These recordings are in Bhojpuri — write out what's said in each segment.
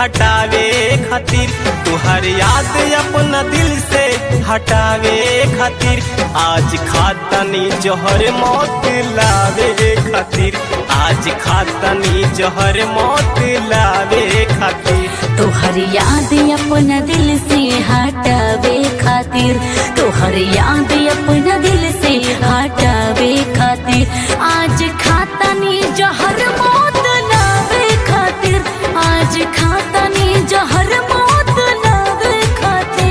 घटावे खातिर, तुहर याद अपना दिल से हटावे खातिर, आज खातनी जहर मौत लावे खातिर, आज खातनी जहर मौत लावे खातिर। तोहर याद अपना दिल से हटावे खातिर, तोहर याद अपना दिल से हटावे खातिर, आज खातनी जहर मौत लावे खातिर, आज खातनी जहर मौत लावे खातिर।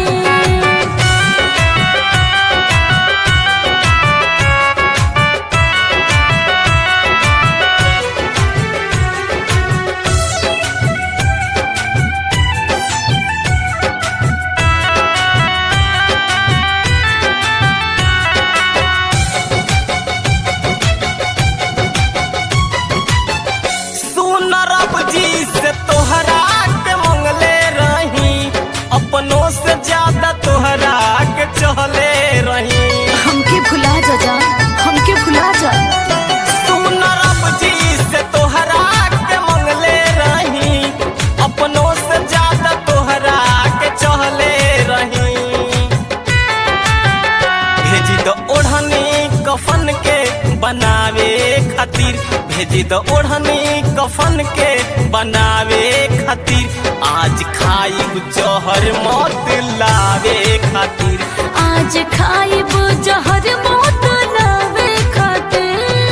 तोहरा के मंगले रही, अपनों से ज्यादा तोहरा के चहले रही। हमके भुला जा, हमके भुला जा। सुन रब जी से तोहरा के मंगले रही, अपनों से ज्यादा तोहरा के चहले रही। भेजी दो ओढ़नी कफन के बनावे खातिर, भेजी दो ओढ़नी कफन के बनावे खातिर, आज खाइब जहर मौत लावे खातिर, आज खाइब जहर मौत लावे खातिर।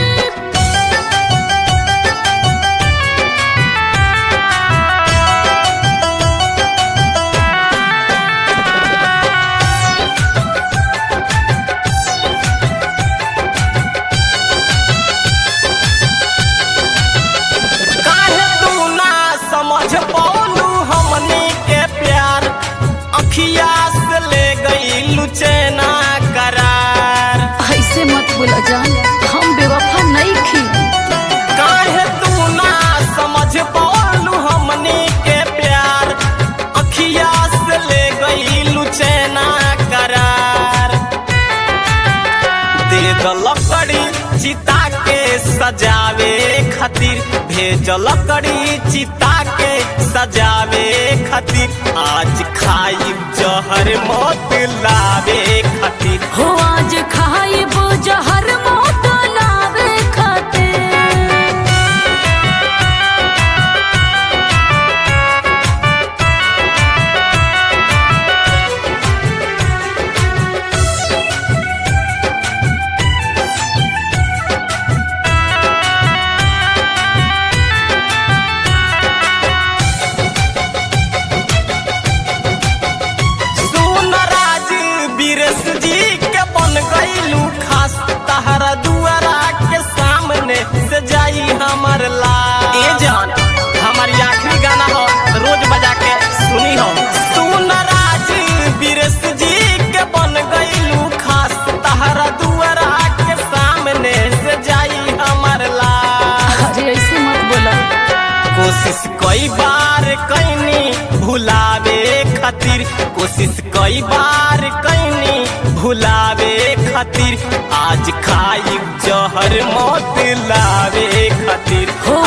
अखिया से ले गई लुचैना करार। ऐसे मत बोला जान, हम बेवफा नहीं थी। काहे तू ना समझ पौलू हमनी के प्यार, अखिया से ले गई लुचैना करार। दे दो लकड़ी चिता के सजावे खातिर, भेज लकड़ी चिता के सजावे खातिर, आज खाइब जहर मौत लावे खातिर, हो आज खाइब जहर मौत लावे खातिर। जी के बन गईलू खास, तहरा दुआरा के सामने से जाई हमर लाश। ए जान हमारी आखिरी गाना हो, रोज बजा के सुनी हो। सुन राज बीरस जी के बन गईलू खास, तहरा दुआरा के सामने से जाई हमर लाश। अरे ऐसे मत बोला। कोशिश कई बार कैनी भुलावे खातिर, कोशिश कई बार कैनी भुलावे खातिर, आज खाइब जहर मौत लावे खातिर, हो